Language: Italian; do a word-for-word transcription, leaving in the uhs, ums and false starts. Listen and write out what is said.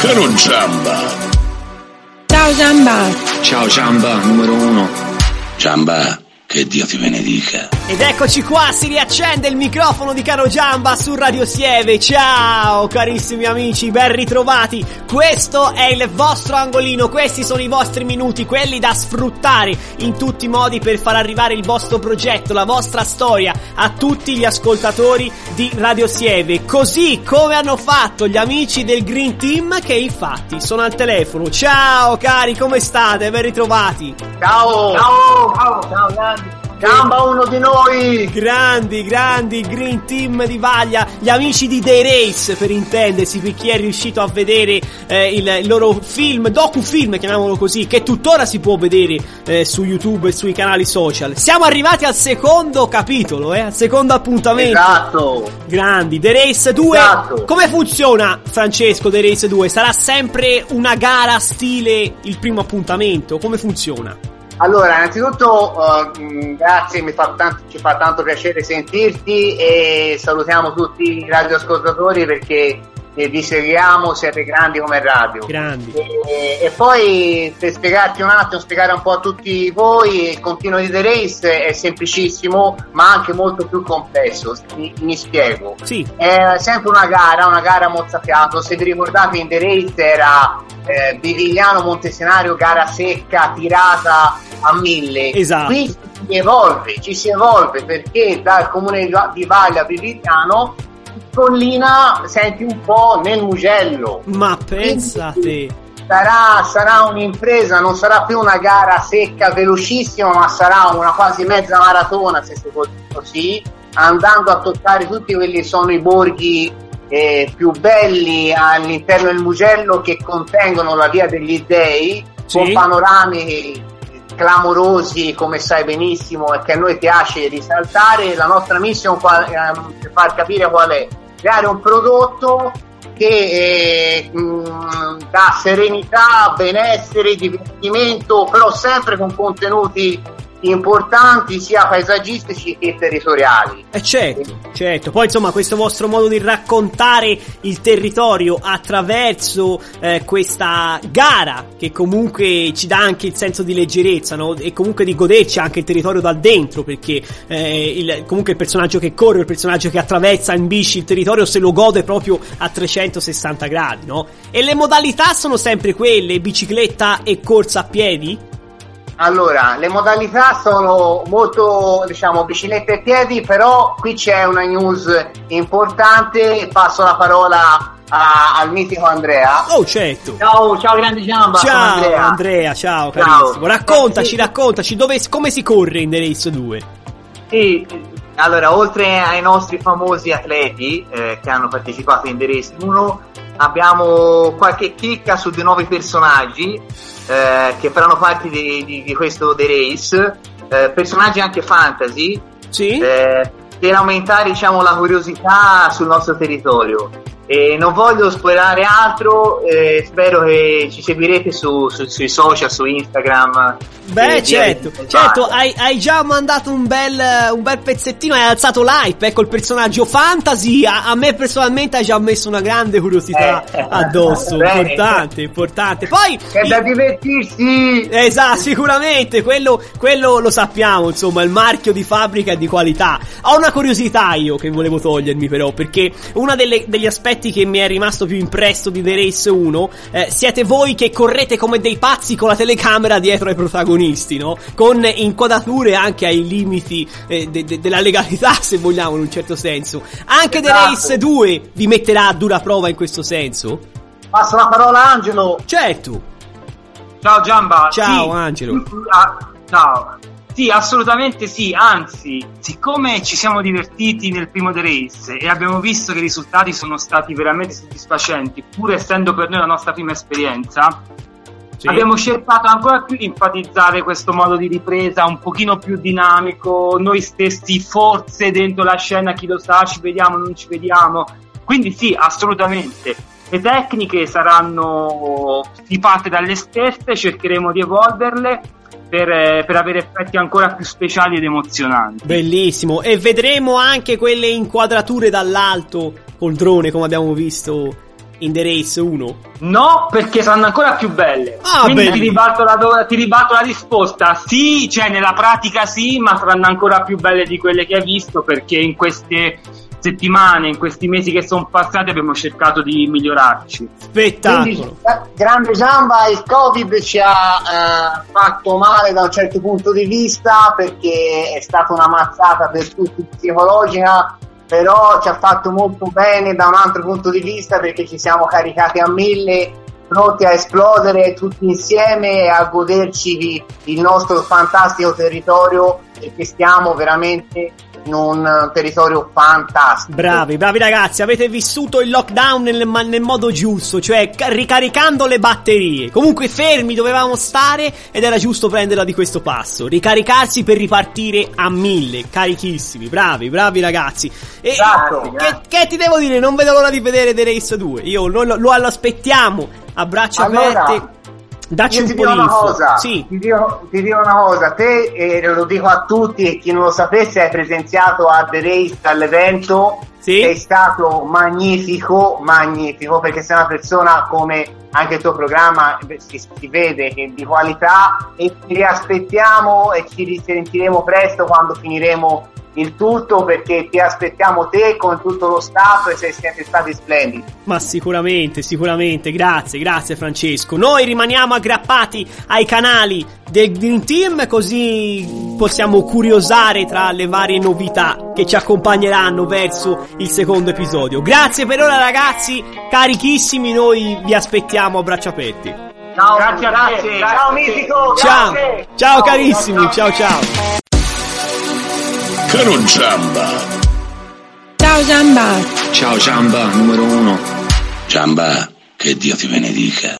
Capitano Giamba. Ciao Giamba. Ciao Giamba, numero uno. Giamba, che Dio ti benedica. Ed eccoci qua, si riaccende il microfono di Caro Giamba su Radio Sieve. Ciao carissimi amici, ben ritrovati. Questo è il vostro angolino, questi sono i vostri minuti, quelli da sfruttare in tutti i modi per far arrivare il vostro progetto, la vostra storia a tutti gli ascoltatori di Radio Sieve, così come hanno fatto gli amici del Green Team, che infatti sono al telefono. Ciao cari, come state? Ben ritrovati. Ciao. Ciao. Ciao. Ciao grandi. Giamba, uno di noi! Grandi, grandi, Green Team di Vaglia, gli amici di The Race, per intendersi, per chi è riuscito a vedere eh, il, il loro film, docufilm, chiamiamolo così, che tuttora si può vedere eh, su YouTube e sui canali social. Siamo arrivati al secondo capitolo, eh, al secondo appuntamento. Esatto! Grandi, The Race due. Esatto. Come funziona, Francesco, The Race due? Sarà sempre una gara stile il primo appuntamento? Come funziona? Allora, innanzitutto uh, grazie, mi fa tanto, ci fa tanto piacere sentirti e salutiamo tutti i radioascoltatori perché eh, vi seguiamo, siete grandi come radio. Grandi. E, e poi per spiegarti un attimo, spiegare un po' a tutti voi, il continuo di The Race è semplicissimo ma anche molto più complesso. Mi, mi spiego. Sì. È sempre una gara, una gara mozzafiato. Se vi ricordate in The Race era eh, Bivigliano Montesenario, gara secca, tirata a mille. Esatto. Qui si evolve, ci si evolve perché dal comune di Vaglia a Bivigliano collina senti un po' nel Mugello. Ma pensate, sarà, sarà un'impresa, non sarà più una gara secca velocissima, ma sarà una quasi mezza maratona, se si può dire così, andando a toccare tutti quelli che sono i borghi eh, più belli all'interno del Mugello, che contengono la Via degli Dei, sì, con panorami clamorosi, come sai benissimo, e che a noi piace risaltare. La nostra mission qua, eh, per far capire qual è: creare un prodotto che eh, mh, dà serenità, benessere, divertimento, però sempre con contenuti importanti sia paesaggistici che territoriali. Eh certo, certo. Poi insomma questo vostro modo di raccontare il territorio attraverso eh, questa gara, che comunque ci dà anche il senso di leggerezza, no? E comunque di goderci anche il territorio da dentro, perché eh, il, comunque il personaggio che corre, il personaggio che attraversa in bici il territorio se lo gode proprio a trecentosessanta gradi, no? E le modalità sono sempre quelle: bicicletta e corsa a piedi? Allora, le modalità sono molto, diciamo, bicicletta e piedi, però qui c'è una news importante. Passo la parola a, al mitico Andrea. Oh, certo. Ciao, ciao grande Giamba. Ciao Andrea. Andrea, ciao carissimo. Raccontaci, raccontaci dove, come si corre in The Race due. Sì, allora, oltre ai nostri famosi atleti eh, che hanno partecipato in The Race uno, abbiamo qualche chicca su dei nuovi personaggi eh, che faranno parte di, di, di questo The Race, eh, personaggi anche fantasy, sì, eh, per aumentare, diciamo, la curiosità sul nostro territorio. E non voglio spoilerare altro, eh, spero che ci seguirete su, su, sui social, su Instagram. Beh, eh, certo, certo, hai, hai già mandato un bel, un bel pezzettino, hai alzato l'hype, ecco, il personaggio fantasy, a, a me personalmente ha già messo una grande curiosità eh, addosso, bene. importante, importante. Poi è da divertirsi. Esatto, sicuramente, quello, quello lo sappiamo, insomma, il marchio di fabbrica è di qualità. Ho una curiosità io che volevo togliermi però, perché una delle, degli aspetti che mi è rimasto più impresso di The Race uno, eh, siete voi che correte come dei pazzi con la telecamera dietro ai protagonisti, no? Con inquadrature anche ai limiti eh, de- de- della legalità, se vogliamo, in un certo senso. Anche esatto. The Race due vi metterà a dura prova in questo senso? Passo la parola a Angelo. Certo. Ciao Giamba. Ciao sì. Angelo. Ah, ciao. Sì, assolutamente sì, anzi, siccome ci siamo divertiti nel primo The Race e abbiamo visto che i risultati sono stati veramente soddisfacenti, pur essendo per noi la nostra prima esperienza, sì, abbiamo cercato ancora più di enfatizzare questo modo di ripresa un pochino più dinamico, noi stessi forse dentro la scena, chi lo sa, ci vediamo, non ci vediamo, quindi sì, assolutamente. Le tecniche saranno stipate dalle stesse, cercheremo di evolverle Per, per avere effetti ancora più speciali ed emozionanti. Bellissimo. E vedremo anche quelle inquadrature dall'alto col drone, come abbiamo visto in The Race uno? No, perché saranno ancora più belle. Ah, Quindi bene. ti ribalto, la, do- ti ribalto la risposta. Sì, cioè nella pratica sì, ma saranno ancora più belle di quelle che hai visto, perché in queste settimane, in questi mesi che sono passati abbiamo cercato di migliorarci. Spettacolo. Quindi, grande Giamba, il Covid ci ha eh, fatto male da un certo punto di vista, perché è stata una mazzata per tutti psicologica, però ci ha fatto molto bene da un altro punto di vista, perché ci siamo caricati a mille, pronti a esplodere tutti insieme e a goderci il nostro fantastico territorio, perché stiamo veramente in un territorio fantastico. Bravi, bravi ragazzi, avete vissuto il lockdown nel, nel modo giusto, cioè ca- ricaricando le batterie. Comunque fermi dovevamo stare ed era giusto prenderla di questo passo, ricaricarsi per ripartire a mille, carichissimi. Bravi, bravi ragazzi. E Esatto. che, che ti devo dire, non vedo l'ora di vedere The Race due. Io lo, lo, lo aspettiamo a braccia Allora, aperte. Dacci io un ti po' dico di una info. cosa, Sì. ti, dico, ti dico una cosa, te, e lo dico a tutti, e chi non lo sapesse, hai presenziato a The Race all'evento, Sì. sei stato magnifico, magnifico, perché sei una persona, come anche il tuo programma si, si vede, che di qualità, e ti riaspettiamo e ci risentiremo presto quando finiremo il tutto, perché ti aspettiamo te con tutto lo staff e se siete stati splendidi. Ma sicuramente, sicuramente, grazie, grazie Francesco. Noi rimaniamo aggrappati ai canali del Dream Team, così possiamo curiosare tra le varie novità che ci accompagneranno verso il secondo episodio. Grazie per ora ragazzi, carichissimi, noi vi aspettiamo a braccia aperti. Ciao, Grazie a te, grazie, grazie ciao a te. Mitico, Ciao, grazie. ciao carissimi, ciao ciao. Caro Giamba. Ciao Giamba. Ciao Giamba, numero uno. Giamba, che Dio ti benedica.